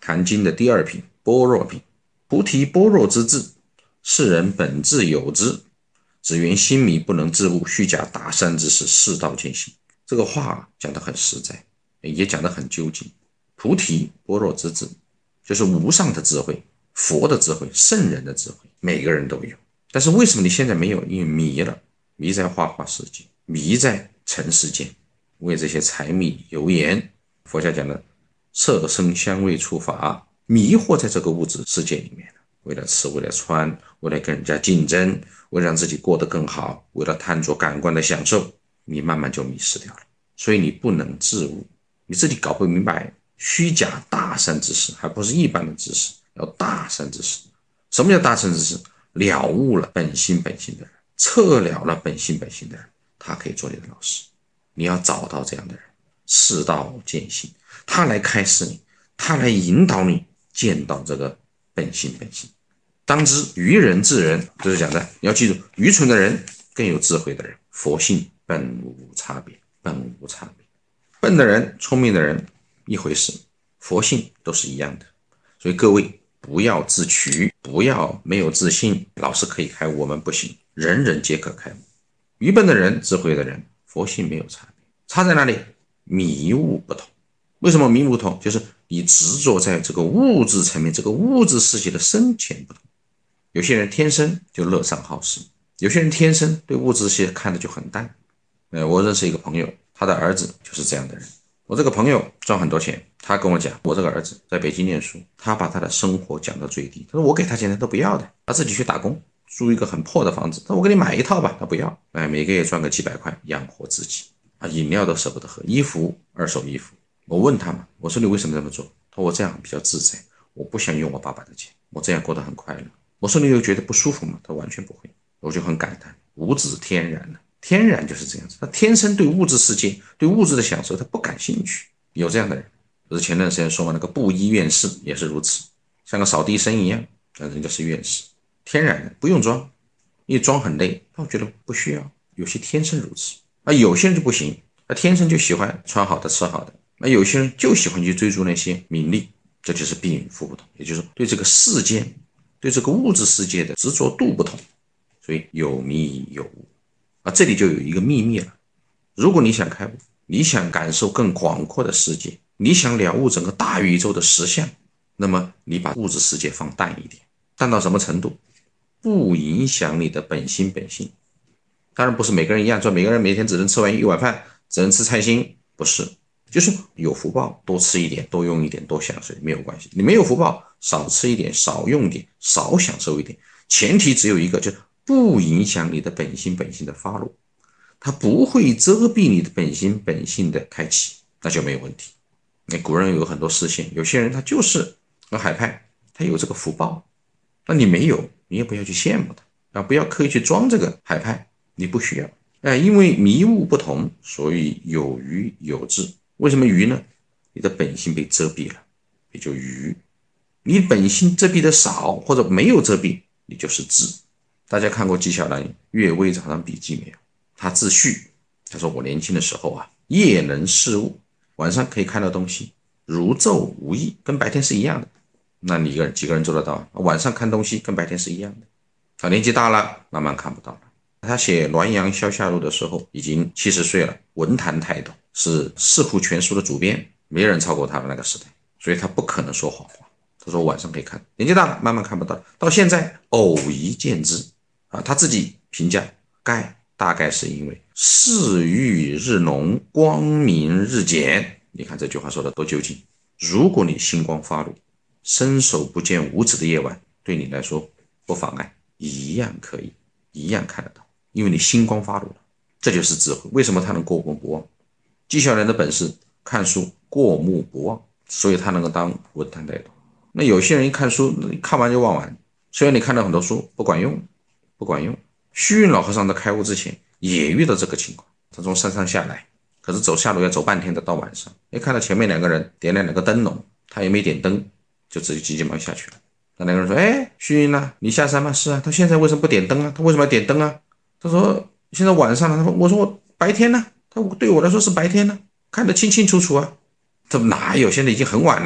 含经的第二品般若品。菩提般若之智，世人本自有之，只缘心迷不能自悟，虚假大善之事，世道见性。这个话讲得很实在，也讲得很究竟。菩提般若之智，就是无上的智慧，佛的智慧，圣人的智慧，每个人都有。但是为什么你现在没有？因为迷了，迷在花花世界，迷在尘世间，为这些柴米油盐，佛家讲的色声香味触法，迷惑在这个物质世界里面，为了吃，为了穿，为了跟人家竞争，为了让自己过得更好，为了贪着感官的享受，你慢慢就迷失掉了。所以你不能自悟，你自己搞不明白虚假大善之事，还不是一般的知识，要大善之事。什么叫大善之事？了悟了本心本性的人，彻了了本心本性的人，他可以做你的老师。你要找到这样的人，世道见性，他来开示你，他来引导你见到这个本心本性。当知愚人智人，就是讲的，你要记住，愚蠢的人更有智慧的人，佛性本无差别，本无差别。笨的人聪明的人一回事，佛性都是一样的。所以各位不要自取，不要没有自信，老师可以开悟，我们不行，人人皆可开悟。愚笨的人智慧的人，佛性没有差别，差在哪里？迷悟不同。为什么迷悟不同？就是你执着在这个物质层面，这个物质世界的深浅不同。有些人天生就乐善好施，有些人天生对物质世界看的就很淡。我认识一个朋友，他的儿子就是这样的人。我这个朋友赚很多钱，他跟我讲，我这个儿子在北京念书，他把他的生活降到最低。他说我给他钱他都不要的，他自己去打工，租一个很破的房子，他说我给你买一套吧，他不要。每个月赚个几百块养活自己，饮料都舍不得喝，衣服二手衣服。我问他嘛，我说你为什么这么做？他说我这样比较自在，我不想用我爸爸的钱，我这样过得很快乐。我说你有觉得不舒服吗？他完全不会。我就很感叹，无子天然了，天然就是这样子，他天生对物质世界，对物质的享受他不感兴趣。有这样的人，不是前段时间说嘛，那个布衣院士也是如此，像个扫地僧一样，但人家是院士，天然的不用装，一装很累，他觉得不需要。有些天生如此，有些人就不行，他天生就喜欢穿好的吃好的，有些人就喜欢去追逐那些名利，这就是禀赋不同，也就是对这个世间，对这个物质世界的执着度不同，所以有迷有悟。这里就有一个秘密了。如果你想开悟，你想感受更广阔的世界，你想了悟整个大宇宙的实相，那么你把物质世界放淡一点，淡到什么程度？不影响你的本心本性。当然不是每个人一样，说每个人每天只能吃完一碗饭，只能吃菜心，不是，就是有福报多吃一点，多用一点，多享受没有关系。你没有福报，少吃一点，少用一点，少享受一点，前提只有一个，就是不影响你的本心本性的发露，它不会遮蔽你的本心本性的开启，那就没有问题。古人有很多示现，有些人他就是海派，他有这个福报，那你没有，你也不要去羡慕他，不要刻意去装这个海派，你不需要。因为迷悟不同，所以有愚有智。为什么愚呢？你的本性被遮蔽了，也就愚。你本性遮蔽的少或者没有遮蔽，你就是智。大家看过纪晓岚《阅微草堂笔记》没有？他自序，他说我年轻的时候夜能视物，晚上可以看到东西，如昼无异，跟白天是一样的。那你几个人做得到？晚上看东西跟白天是一样的。他年纪大了，慢慢看不到了。他写《滦阳消夏录》的时候已经70岁了，文坛泰斗，是四库全书的主编，没人超过他的那个时代，所以他不可能说谎话。他说晚上可以看，年纪大了慢慢看不到，到现在偶一见之他自己评价大概是因为视欲日浓，光明日减。你看这句话说的多究竟。如果你星光发露，伸手不见五指的夜晚，对你来说不妨碍，一样可以，一样看得到，因为你星光发露了，这就是智慧。为什么他能过目不忘？纪晓岚的本事，看书过目不忘，所以他能够当文坛泰斗。那有些人一看书，看完就忘完，虽然你看到很多书，不管用。虚云老和尚在开悟之前也遇到这个情况，他从山上下来，可是走下路要走半天的，到晚上，看到前面两个人点了2个灯笼，他也没点灯，就直接急急忙下去了。那两个人说，虚云啊，你下山吗？是啊。他现在为什么不点灯啊？他为什么要点灯啊？他说现在晚上了。他说我说我白天呢，他对我来说是白天呢，看得清清楚楚啊。他哪有，现在已经很晚了，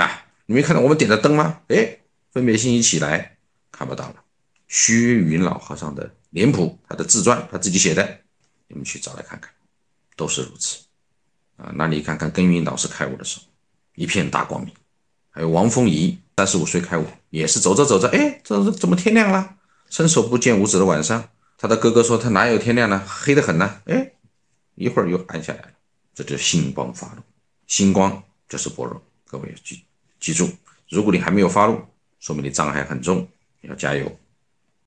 你没看到我们点的灯吗？哎，分别心一起来，看不到了。虚云老和尚的脸谱，他的自传，他自己写的，你们去找来看看，都是如此啊。那你看看耕耘老师开悟的时候，一片大光明。还有王凤仪35岁开悟，也是走着走着，哎，这怎么天亮了？伸手不见五指的晚上，他的哥哥说他哪有天亮呢？黑得很呢。哎，一会儿又暗下来了，这就是星光发露。星光就是般若，各位记住，如果你还没有发露，说明你障碍很重，要加油。